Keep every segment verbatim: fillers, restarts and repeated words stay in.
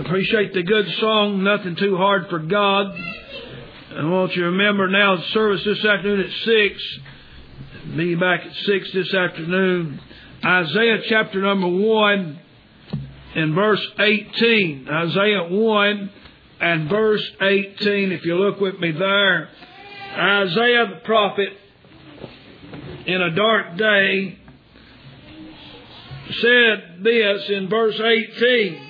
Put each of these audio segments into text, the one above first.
Appreciate the good song, Nothing Too Hard for God. I want you to remember now the service this afternoon at six. Be back at six this afternoon. Isaiah chapter number one and verse eighteen. Isaiah one and verse eighteen. If you look with me there. Isaiah the prophet in a dark day said this in verse eighteen.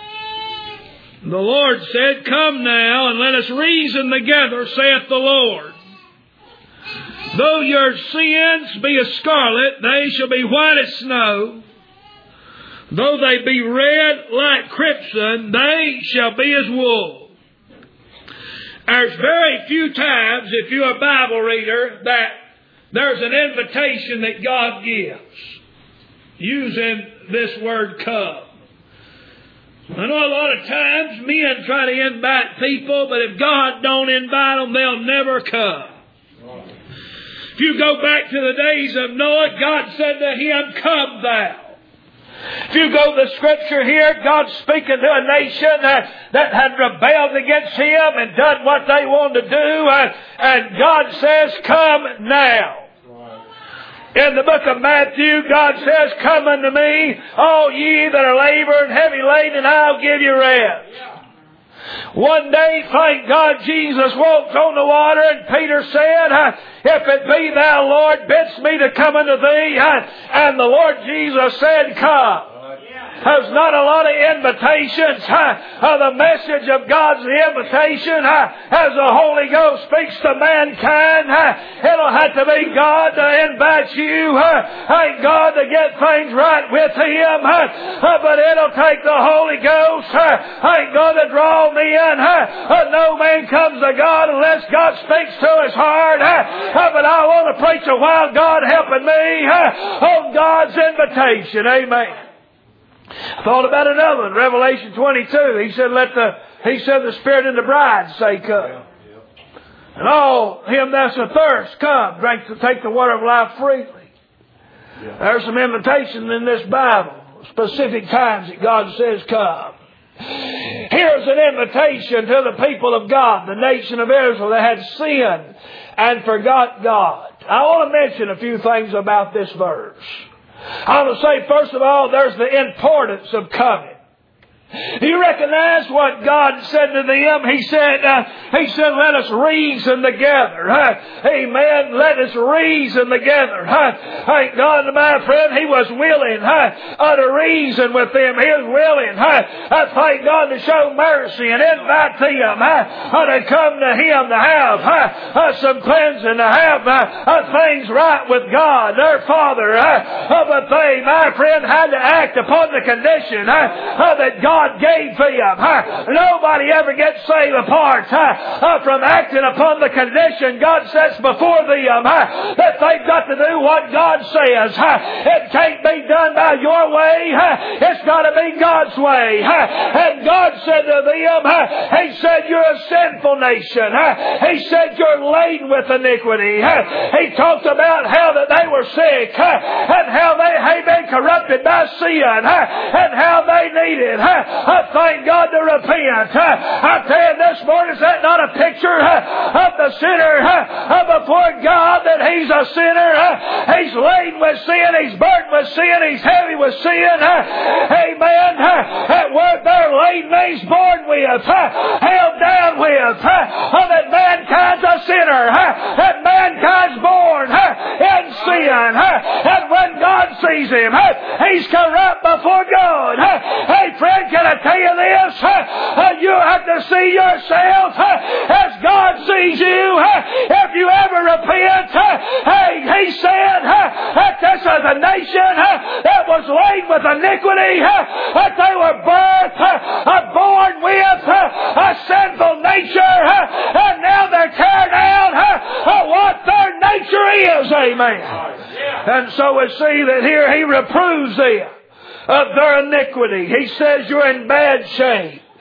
The Lord said, "Come now, and let us reason together, saith the Lord. Though your sins be as scarlet, they shall be white as snow. Though they be red like crimson, they shall be as wool." There's very few times, if you're a Bible reader, that there's an invitation that God gives using this word "come." I know a lot of times men try to invite people, but if God don't invite them, they'll never come. If you go back to the days of Noah, God said to him, "Come thou." If you go to the scripture here, God's speaking to a nation that, that had rebelled against Him and done what they wanted to do, and, and God says, "Come now." In the book of Matthew, God says, "Come unto me, all ye that are labor and heavy laden, and I'll give you rest." One day, thank God, Jesus walked on the water, and Peter said, "If it be thou, Lord, bidst me to come unto thee." And the Lord Jesus said, "Come." There's not a lot of invitations. The message of God's the invitation. As the Holy Ghost speaks to mankind, it'll have to be God to invite you. Ain't God to get things right with Him. But it'll take the Holy Ghost. Ain't God to draw me in. No man comes to God unless God speaks to his heart. But I want to preach a while, God helping me on God's invitation. Amen. I thought about another one, Revelation twenty-two. He said, "Let the He said the Spirit and the bride say, Come." Yeah, yeah. "And all him that's athirst, come, drink to take the water of life freely." Yeah. There's some invitations in this Bible, specific times that God says, "Come." Here's an invitation to the people of God, the nation of Israel that had sinned and forgot God. I want to mention a few things about this verse. I want to say, first of all, there's the importance of coming. Do you recognize what God said to them? He said, uh, He said, "Let us reason together." Huh? Amen. Let us reason together. Huh? Thank God, my friend, He was willing huh, uh, to reason with them. He was willing, huh, uh, thank God, to show mercy and invite them huh, uh, to come to Him to have huh, uh, some cleansing, to have uh, uh, things right with God, their Father. Huh? Uh, but they, my friend, had to act upon the condition huh, uh, that God God gave them. Huh? Nobody ever gets saved apart huh? uh, from acting upon the condition God sets before them huh? that they've got to do what God says. Huh? It can't be done by your way. Huh? It's got to be God's way. Huh? And God said to them, huh? He said, "You're a sinful nation." Huh? He said, "You're laden with iniquity." Huh? He talked about how that they were sick huh? and how they had been corrupted by sin huh? and how they needed huh? I thank God to repent. I tell you this morning, is that not a picture of the sinner before God, that he's a sinner? He's laden with sin. He's burdened with sin. He's heavy with sin. Amen. That word there, laden, means born with, held down with. That mankind's a sinner. That mankind's born in sin. And when God sees him, he's corrupt before God. Hey, friend, can I tell you this? You have to see yourself as God sees you. If you ever repent, hey, He said that this is a nation that was laden with iniquity, that they were birthed, born with a sinful nature, and now they're tearing out what their nature is. Amen. And so we see that here He reproves them of their iniquity. He says, "You're in bad shape."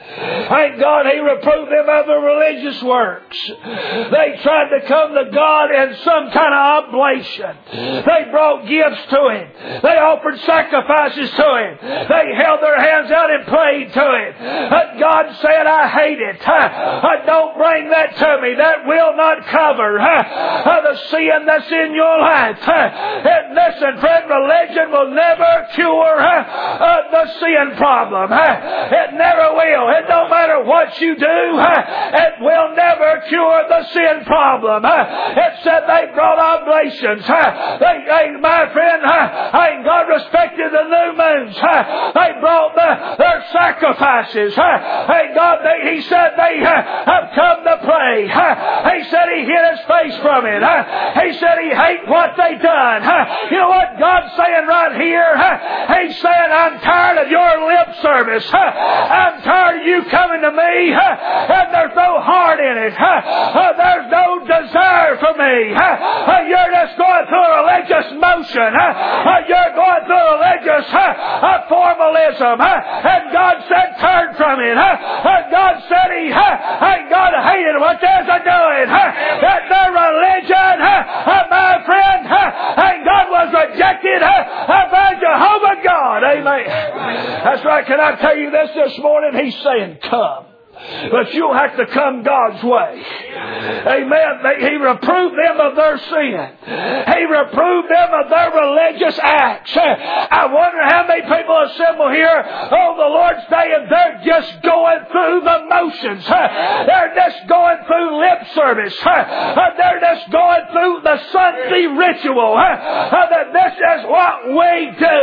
Thank God He reproved them of their religious works. They tried to come to God in some kind of oblation. They brought gifts to Him. They offered sacrifices to Him. They held their hands out and prayed to Him. But God said, I hate it. Don't bring that to me. That will not cover the sin that's in your life. And listen, friend, religion will never cure the sin problem. It never will. It don't matter what you do. It will never cure the sin problem. It said they brought oblations. They, they, my friend, God respected the new moons. They brought the, their sacrifices. God, they, He said they have come to pray. He said He hid His face from it. He said He hate what they done. You know what God's saying right here? He's saying, I'm tired of your lip service. I'm tired of you coming to me, and there's no heart in it. There's no desire for me. You're just going through a religious motion. You're going through religious formalism. And God said, turn from it. God said He, God hated what they're doing. That their religion, my friend, and God was rejected by Jehovah God. Amen. That's right. Can I tell you this this morning? He's saying, come. But you'll have to come God's way. Amen. He reproved them of their sin. He reproved them of their religious acts. I wonder how many people assemble here on the Lord's Day and they're just going through the motions. They're just going through lip service. They're just going through the Sunday ritual. That this is what we do.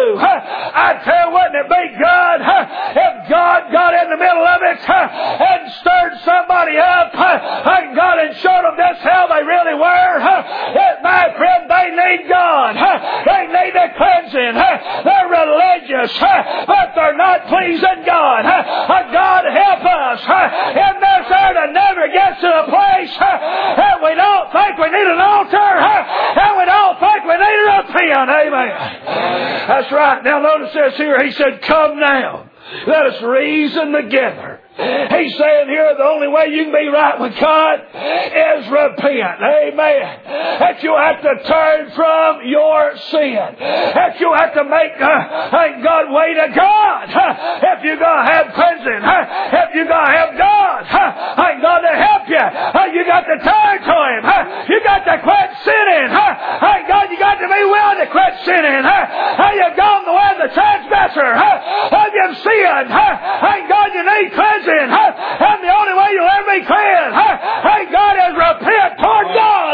I tell you, wouldn't it be good if God got in the middle of it and stirred somebody up, and God had showed them this how they really were. My friend, they need God. They need the cleansing. They're religious, but they're not pleasing God. God help us in this earth to never get to the place that we don't think we need an altar, and we don't think we need to repent. Amen. That's right. Now notice this here. He said, come now. Let us reason together. He's saying here the only way you can be right with God is repent. Amen. That you'll have to turn from your sin. That you'll have to make uh, thank God way to God. Uh, if you're going to have cleansing. Uh, if you're going to have God. Uh, thank God to help you. Uh, you got to turn to Him. Uh, you got to quit sinning. Uh, thank God you got to be willing to quit sinning. Uh, you've gone the way of the transgressor. Uh, you've sinned. Uh, thank God you need cleansing. And the only way you'll ever be cleansed, thank God, is repent toward God.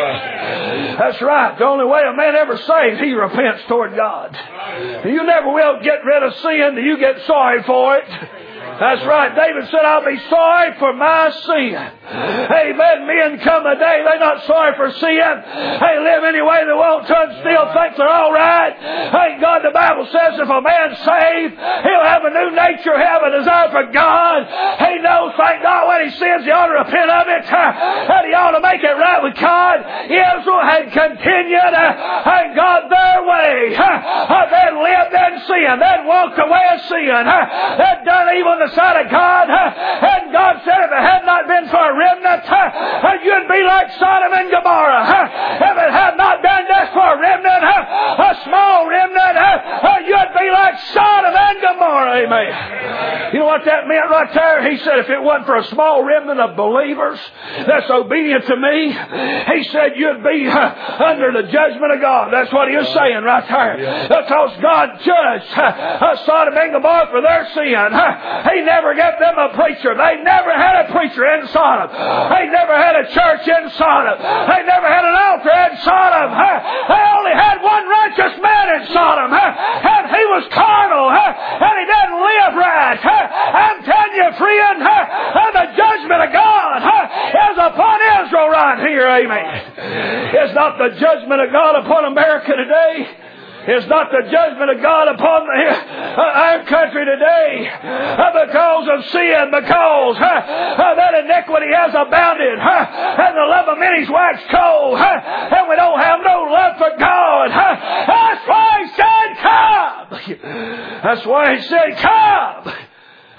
Amen. That's right. The only way a man ever saves, he repents toward God. You never will get rid of sin till you get sorry for it. That's right. David said, I'll be sorry for my sin. Amen. Men come a day, they're not sorry for sin. They live any way they want to and still think they're all right. Thank God the Bible says if a man's saved, he'll have a new nature, have a desire for God. He knows, thank God, when he sins, he ought to repent of it. And he ought to make it right with God. Israel had continued, thank God, their way. They'd lived in sin. They'd walked away of sin. They'd done evil in the sight of God. And God said if it had not been for a remnant, you'd be like Sodom and Gomorrah. If it had not been just for a remnant, a small remnant, you'd be like Sodom and Gomorrah. Amen. You know what that meant right there? He said if it wasn't for a small remnant of believers that's obedient to me, he said you'd be under the judgment of God. That's what he was saying right there. Because God judged Sodom and Gomorrah for their sin. He never gave them a preacher. They never had a preacher in Sodom. They never had a church in Sodom. They never had an altar in Sodom. They only had one righteous man in Sodom. And he was carnal. And he didn't live right. I'm telling you, friend, the judgment of God is upon Israel right here. Amen. It's not the judgment of God upon America today. It's not the judgment of God upon the, uh, our country today uh, because of sin, because uh, uh, that iniquity has abounded uh, and the love of many's waxed cold uh, and we don't have no love for God. Uh, that's why He said, come. That's why He said, come.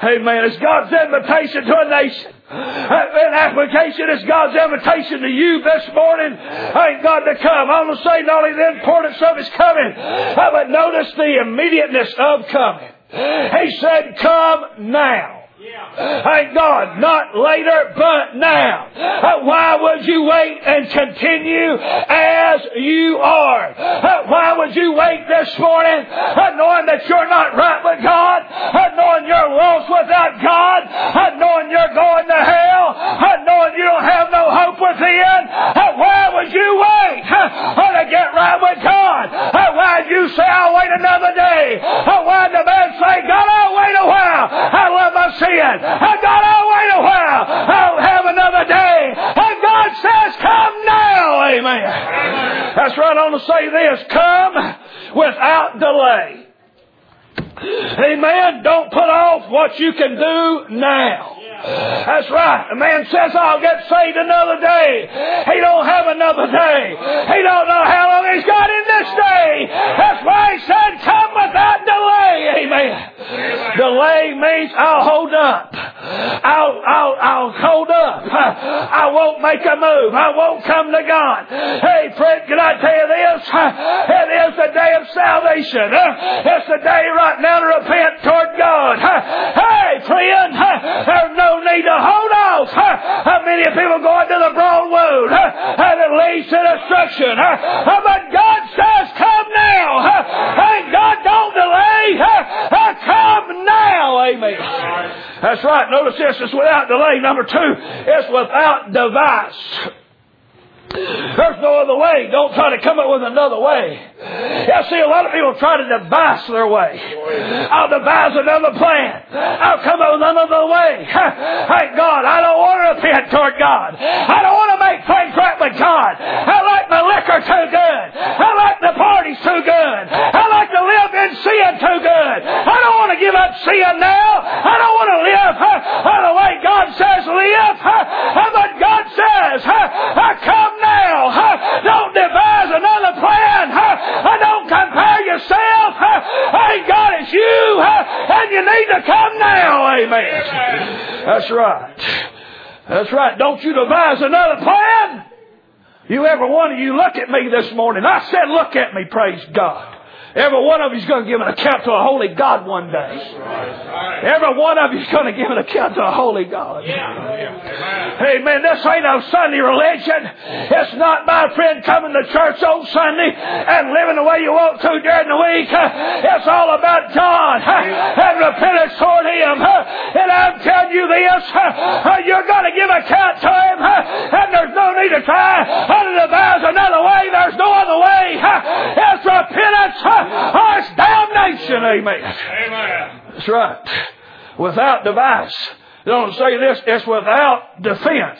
Amen. It's God's invitation to a nation. In application, it's God's invitation to you this morning. Thank God to come. I'm going to say not only the importance of His coming, but notice the immediateness of coming. He said, come now. Thank God, not later, but now. Why would you wait and continue as you are? Why would you wait this morning knowing that you're not right with God, knowing you're lost without God, knowing you're going to hell, knowing you don't have no hope within? Why would you wait to get right with God? Why did you say, I'll wait another day? Why did the man say, God, I'll wait a while. I love my sin. God, I'll wait a while. I'll have another day. And God says, come now. Amen. Amen. That's right. I want to say this. Come without delay. Amen. Don't put off what you can do now. That's right. A man says, I'll get saved another day. He don't have another day. He don't know how long he's got in this day. That's why he said, come without delay. Amen. Amen. Delay means I'll hold up. I'll, I'll, I'll hold up. I won't make a move. I won't come to God. Hey, friend, can I tell you this? It is the day of salvation. It's the day right now to repent toward God. Hey, friend, there's no need to hold off. How many people going to the broad road and it leads to destruction? But God says, come now. Thank God, don't delay. Come now. Amen. That's right. Notice this. It's without delay. Number two, it's without device. There's no other way. Don't try to come up with another way. Yeah, see, a lot of people try to devise their way. I'll devise another plan. I'll come up with another way. Thank God, I don't want to repent toward God. I don't want to make things right with God. I like my liquor too good. I like the parties too good. I like to live in sin too good. I don't want to give up sin now. I don't want to live by the way God says live. But God says, come now. Don't devise another plan. Don't compare yourself. Thank God it's you. And you need to come now. Amen. That's right. That's right. Don't you devise another plan. You, every one of you, look at me this morning. I said look at me, praise God. Every one of you is going to give an account to a holy God one day. Every one of you is going to give an account to a holy God. Amen. This ain't no Sunday religion. It's not, my friend, coming to church on Sunday and living the way you want to during the week. It's all about God and repentance toward Him. And I'm telling you this, you're going to give account to Him, and there's no need to try to devise another way. There's no other way. It's repentance. Oh, it's damnation. Amen. Amen. That's right. Without device. Don't say this. It's without defense.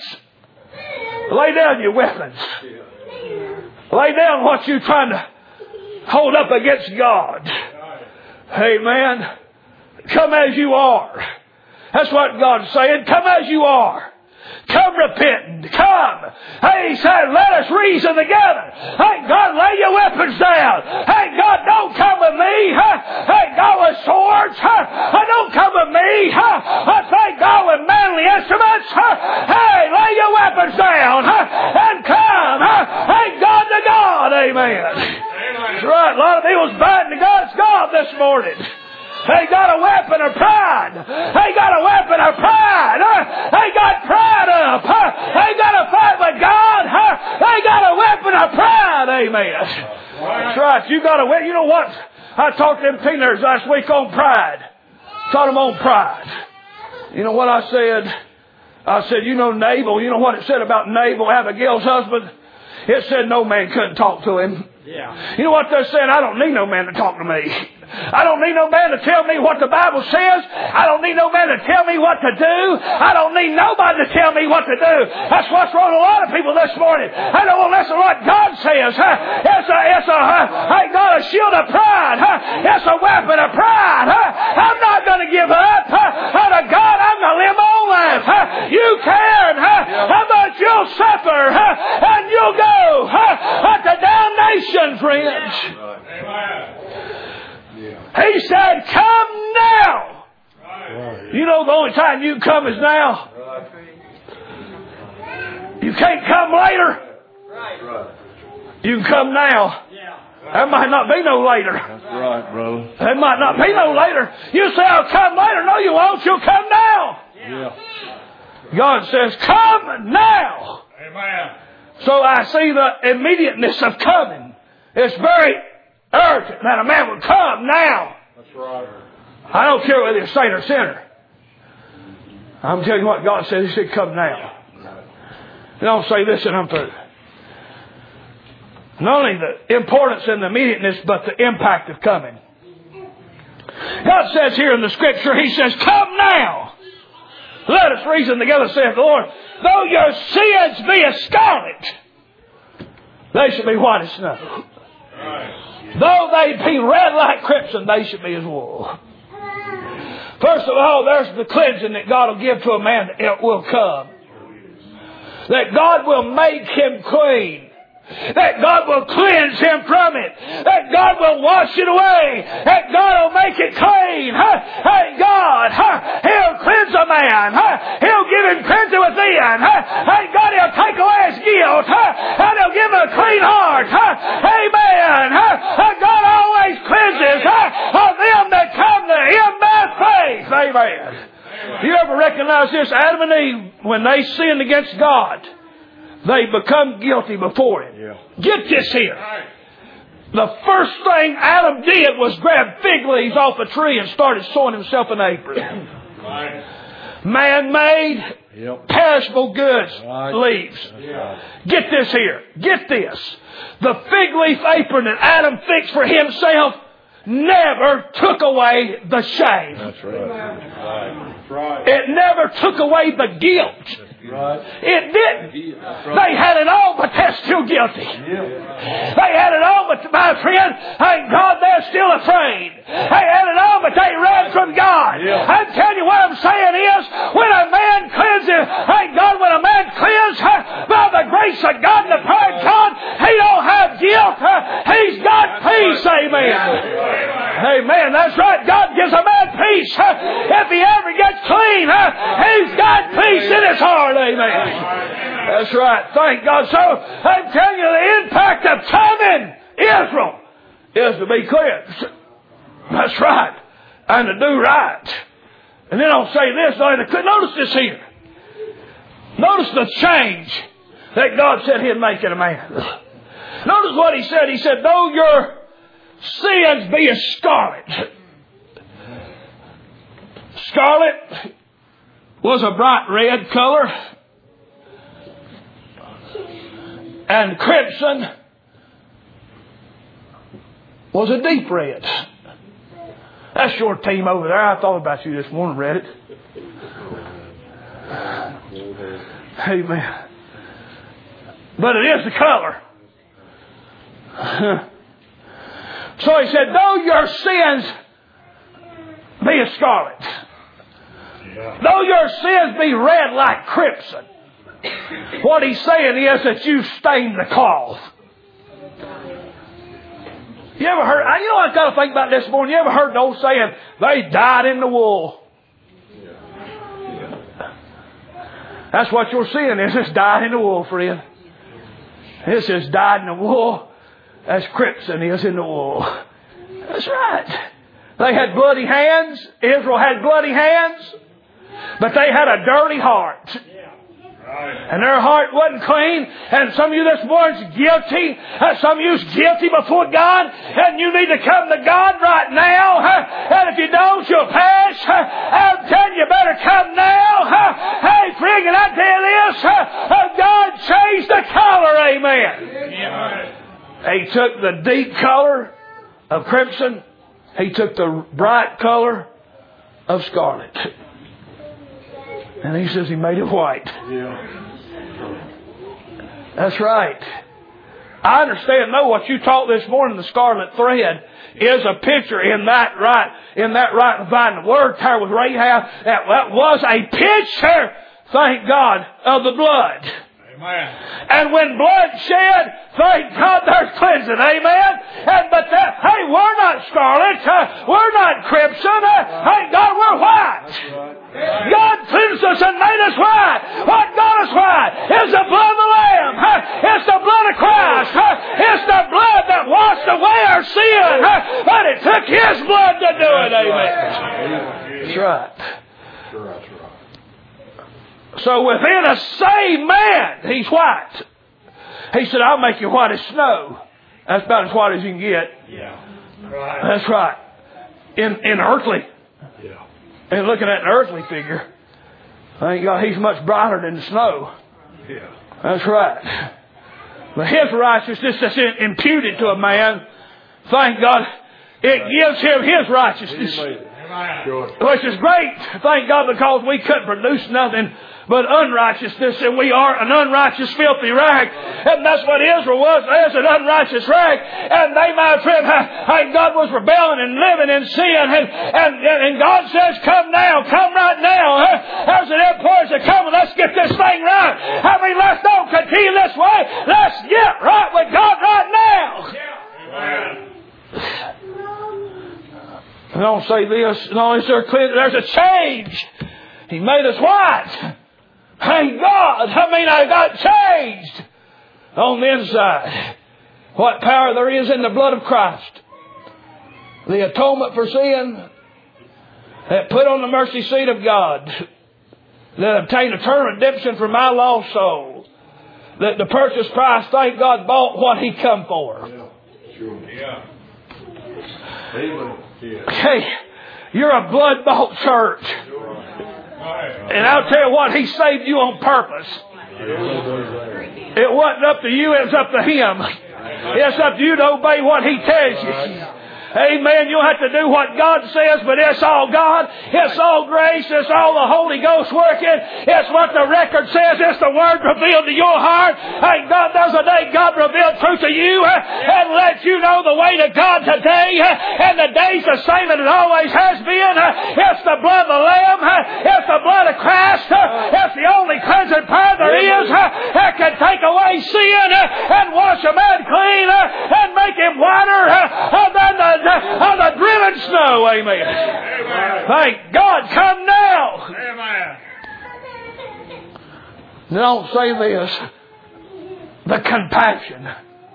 Lay down your weapons. Lay down what you're trying to hold up against God. Amen. Come as you are. That's what God's saying. Come as you are. Come repenting. Come. Hey, he said, let us reason together. Thank God, lay your weapons down. Thank God, don't come with me. Thank God with swords. Don't come with me. Thank God with manly instruments. Hey, lay your weapons down and come. Thank God to God. Amen. That's right. A lot of people's biting to God's God this morning. They got a weapon of pride. They got a weapon of pride. They got pride up. They got to fight with God. They got a weapon of pride. Amen. That's right. You got a weapon. You know what? I talked to them teenagers last week on pride. Taught them on pride. You know what I said? I said, you know Nabal. You know what it said about Nabal, Abigail's husband? It said no man couldn't talk to him. Yeah. You know what they're saying? I don't need no man to talk to me. I don't need no man to tell me what the Bible says. I don't need no man to tell me what to do. I don't need nobody to tell me what to do. That's what's wrong with a lot of people this morning. I don't want to listen to what God says. It's a, it's a, I got a shield of pride. It's a weapon of pride. I'm not going to give up. To God, I'm going to live my own life. You can. How much you'll suffer and you'll go to damnation, friends. Amen. He said, come now. Right. You know know the only time you can come is now? You can't come later. You can come now. There might not be no later. That's right, brother. There might not be no later. You say, I'll come later. No, you won't. You'll come now. Yeah. God says, come now. Amen. So I see the immediateness of coming. It's very urgent that a man would come now. That's right. I don't care whether you're a saint or sinner. I'm telling you what God says. He said, come now. And I'll say this and I'm through. Not only the importance and the immediateness, but the impact of coming. God says here in the Scripture, He says, come now. Let us reason together, saith the Lord. Though your sins be as scarlet, they shall be white as snow. Though they be red like crimson, they shall be as wool. First of all, there's the cleansing that God will give to a man that it will come. That God will make him clean. That God will cleanse him from it. That God will wash it away. That God will make it clean. Huh? Hey, God, huh? He'll cleanse a man. Huh? He'll give him cleansing within. Huh? Hey, God, He'll take away his guilt. Huh? And He'll give him a clean heart. Huh? Amen. Huh? God always cleanses huh? of them that come to Him by faith. Amen. You ever recognize this? Adam and Eve, when they sinned against God, they become guilty before Him. Yeah. Get this here. Right. The first thing Adam did was grab fig leaves off a tree and started sewing himself an apron. Right. Man-made, yep. perishable goods, right. leaves. Yeah. Get this here. Get this. The fig leaf apron that Adam fixed for himself never took away the shame. That's right. Right. Right. It never took away the guilt. Right. It didn't. Right. They had it all, but they're still guilty. Yeah. They had it all, but my friend, thank God they're still afraid. They had it all, but they ran from God. Yeah. I'm telling you what I'm saying is, when a man cleanses, thank God, when a man cleanses by the grace of God and the power of God, he don't have guilt. He's got peace. Amen. Amen. That's right. God gives a man peace. If he ever gets clean, he's got peace in his heart. Amen. That's right. Thank God. So I'm telling you, the impact of coming Israel is to be cleansed. That's right. And to do right. And then I'll say this. Notice this here. Notice the change that God said He'd make in a man. Notice what He said. He said, though your sins be as scarlet. Scarlet was a bright red color, and crimson was a deep red. That's your team over there. I thought about you this morning, read it. Amen. But it is the color. So He said, though your sins be as scarlet, though your sins be red like crimson, what He's saying is that you stained the cloth. You ever heard, you know what I got to think about this morning? You ever heard the old saying, they dyed in the wool? That's what your sin is. It's dyed in the wool, friend. This is dyed in the wool as crimson is in the wool. That's right. They had bloody hands. Israel had bloody hands. But they had a dirty heart. And their heart wasn't clean. And some of you this morning's guilty. Some of you's guilty before God. And you need to come to God right now. And if you don't, you'll perish. I'm telling you, you better come now. Hey, friend, can I tell you this? God changed the color. Amen. He took the deep color of crimson. He took the bright color of scarlet. And He says He made it white. Yeah. That's right. I understand, know what you taught this morning, the scarlet thread is a picture in that right, in that right divine word there with Rahab. That, that was a picture, thank God, of the blood. And when blood shed, thank God there's cleansing. Amen. And but that, hey, we're not scarlet. Uh, we're not crimson. Uh, thank God we're white. God cleansed us and made us white. What got us white is the blood of the Lamb. Uh, it's the blood of Christ. Uh, it's the blood that washed away our sin. Uh, but it took His blood to do it. Amen. That's right. So within a saved man, he's white. He said, I'll make you white as snow. That's about as white as you can get. Yeah. Right. That's right. In in earthly. Yeah. And looking at an earthly figure, thank God he's much brighter than the snow. Yeah. That's right. But His righteousness that's imputed to a man, thank God, it gives him His righteousness. Which is great, thank God, because we couldn't produce nothing but unrighteousness, and we are an unrighteous, filthy rag. And that's what Israel was, as an unrighteous rag. And they, my friend, thank God, was rebelling and living in sin. And, and, and God says, come now, come right now. There's an employees that come and let's get this thing right. I mean, let's don't continue this way. Let's get right with God right now. I don't say this, no, is there clear? There's a change. He made us white. Thank God. I mean, I got changed on the inside. What power there is in the blood of Christ. The atonement for sin that put on the mercy seat of God. That obtained eternal redemption for my lost soul. That the purchase price, thank God, bought what He come for. Yeah. Sure. Yeah. Amen. Hey, you're a blood-bought church. And I'll tell you what, He saved you on purpose. It wasn't up to you, it was up to Him. It's up to you to obey what He tells you. Amen. You'll have to do what God says, but it's all God. It's all grace. It's all the Holy Ghost working. It's what the record says. It's the Word revealed to your heart. Thank God there's a day God revealed truth to you and let you know the way to God today. And the day's the same as it always has been. It's the blood of the Lamb. It's the blood of Christ. It's the only cleansing power there is that can take away sin and wash a man clean and make him whiter than the of the driven snow. Amen. Amen. Thank God. Come now. Amen. Don't say this. The compassion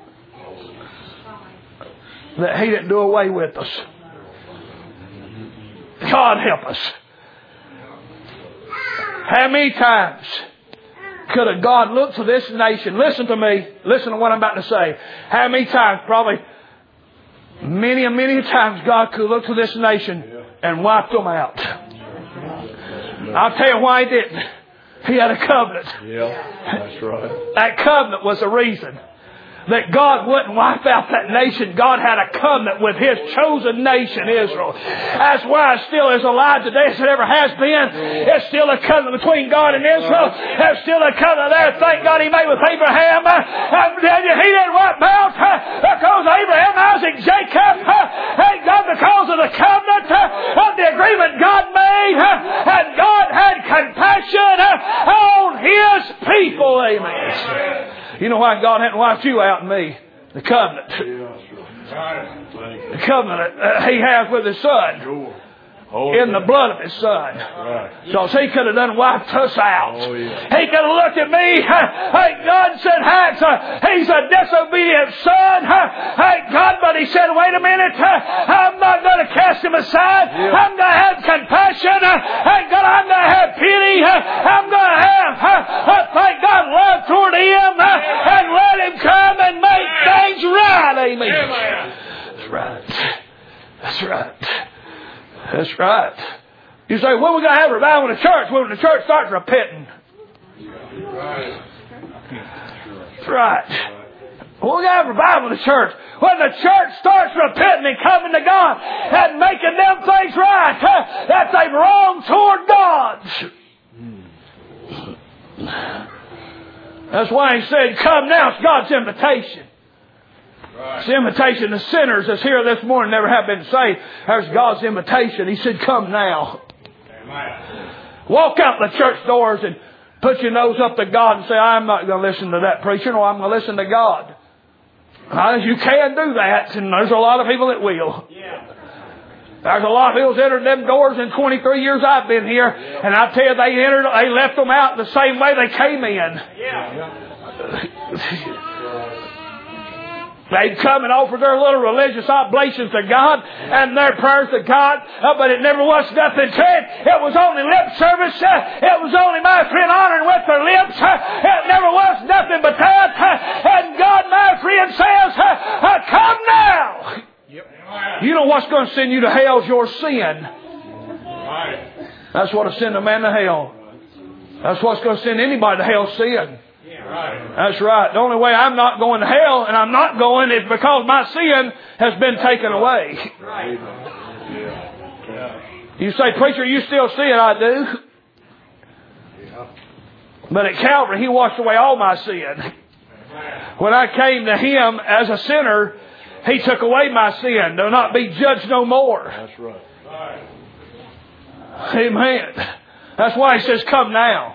that He didn't do away with us. God help us. How many times could a God look to this nation? Listen to me. Listen to what I'm about to say. How many times? Probably Many and many times God could look to this nation and wipe them out. I'll tell you why He didn't. He had a covenant. Yeah, that's right. That covenant was the reason that God wouldn't wipe out that nation. God had a covenant with His chosen nation, Israel. That's why it still is alive today as it ever has been. It's still a covenant between God and Israel. There's still a covenant there, thank God, He made with Abraham. I tell you, He didn't wipe out because Abraham, Isaac, Jacob. Thank God, because of the covenant of the agreement God made. And God had compassion on His people. Amen. You know why God hadn't wiped you out and me? The covenant. The covenant uh, He has with His Son. In the blood of His Son. So He could have done wiped us out. He could have looked at me. Hey, God said, He's a disobedient son. Hey, God, but He said, wait a minute. I'm not going to cast him aside. I'm going to have compassion. Hey, God, I'm going to have pity. I'm going to have, thank God, love toward him and let Him come and make things right. Amen. That's right. That's right. That's right. You say, when we going to have revival in the church? When the church starts repenting. That's right. When we going to have revival in the church? When the church starts repenting and coming to God and making them things right huh, that they've wronged toward God. That's why He said, come now. It's God's invitation. Right. It's the invitation to sinners that's here this morning never have been saved. There's God's invitation. He said, come now. Amen. Walk out the church doors and Put your nose up to God and say, I'm not going to listen to that preacher. No, I'm going to listen to God. Now, you can do that, and there's a lot of people that will. Yeah. There's a lot of people that entered them doors in twenty-three years I've been here, and I tell you, they entered, they left them out the same way they came in. Yeah. They'd come and offer their little religious oblations to God and their prayers to God, uh, but it never was nothing to it. It was only lip service. Uh, it was only, my friend, honoring with their lips. Uh, it never was nothing but that. Uh, and God, my friend, says, uh, uh, come now. Yep. You know what's going to send you to hell is your sin. Right. That's what will send a man to hell. That's what's going to send anybody to hell, sin. Right. That's right. The only way I'm not going to hell, and I'm not going, is because my sin has been taken away. Right. You say, preacher, you still sin? I do. But at Calvary, He washed away all my sin. When I came to Him as a sinner, He took away my sin. Do not be judged no more. That's right. Amen. That's why He says, come now.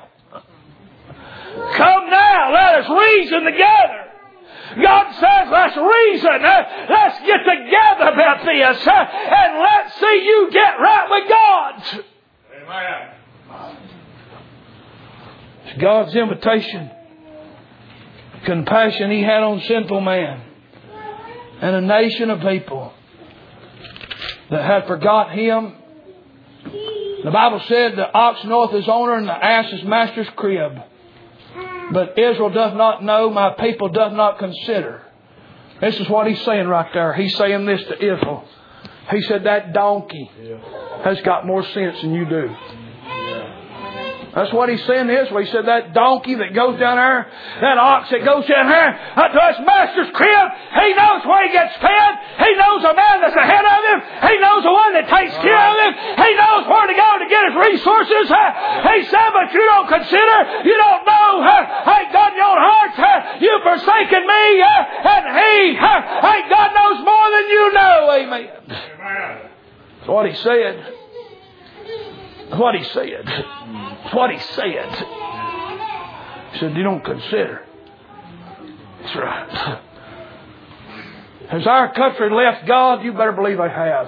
Come now, let us reason together. God says, let's reason. Uh, let's get together about this. Uh, and let's see you get right with God. Amen. It's God's invitation. Compassion He had on sinful man. And a nation of people that had forgot Him. The Bible said the ox knoweth his owner and the ass his master's crib. But Israel does not know, my people does not consider. This is what He's saying right there. He's saying this to Israel. He said that donkey has got more sense than you do. That's what He's saying to Israel. He said that donkey that goes down there, that ox that goes down there to his master's crib, he knows where he gets fed. He knows the man that's ahead of him. He knows the one that takes care of him. He knows where to go to get his resources. He said, but you don't consider, you don't know. Hey, God, in your heart, you've forsaken me. And He, hey, God knows more than you know. Amen. That's what He said. That's what He said. That's what He said. He said, you don't consider. That's right. Has our country left God? You better believe they have.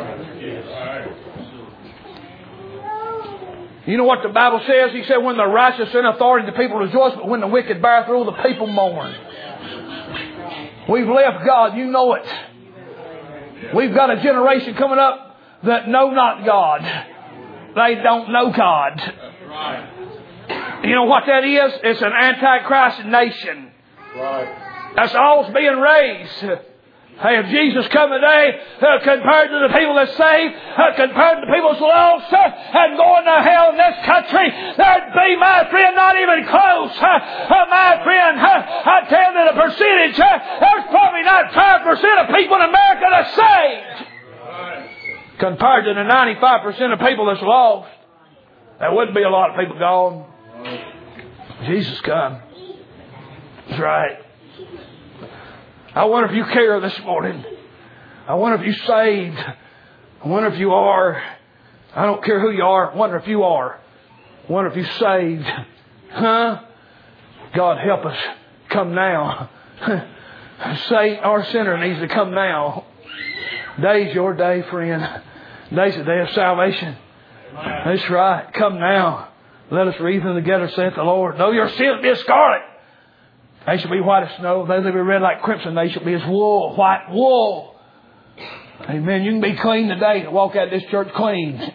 You know what the Bible says? He said, when the righteous are in authority, the people rejoice, but when the wicked beareth rule, the people mourn. We've left God. You know it. We've got a generation coming up that know not God. They don't know God. You know what that is? It's an antichrist nation. That's all that's being raised. Hey, if Jesus come today, uh, compared to the people that's saved, uh, compared to the people that's lost, uh, and going to hell in this country, there'd be, my friend, not even close. Uh, uh, my friend, uh, I tell you the percentage, uh, there's probably not five percent of people in America that's saved. Compared to the ninety-five percent of people that's lost, there wouldn't be a lot of people gone. Jesus come. That's right. I wonder if you care this morning. I wonder if you're saved. I wonder if you are. I don't care who you are. I wonder if you are. I wonder if you're saved. Huh? God help us. Come now. Say our sinner needs to come now. Day's your day, friend. Day's the day of salvation. That's right. Come now. Let us reason together, saith the Lord. Though your sins be as scarlet, they shall be white as snow. Though they be red like crimson, they shall be as wool, white wool. Amen. You can be clean today to walk out of this church clean.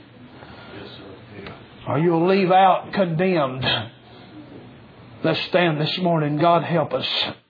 Or you'll leave out condemned. Let's stand this morning. God help us.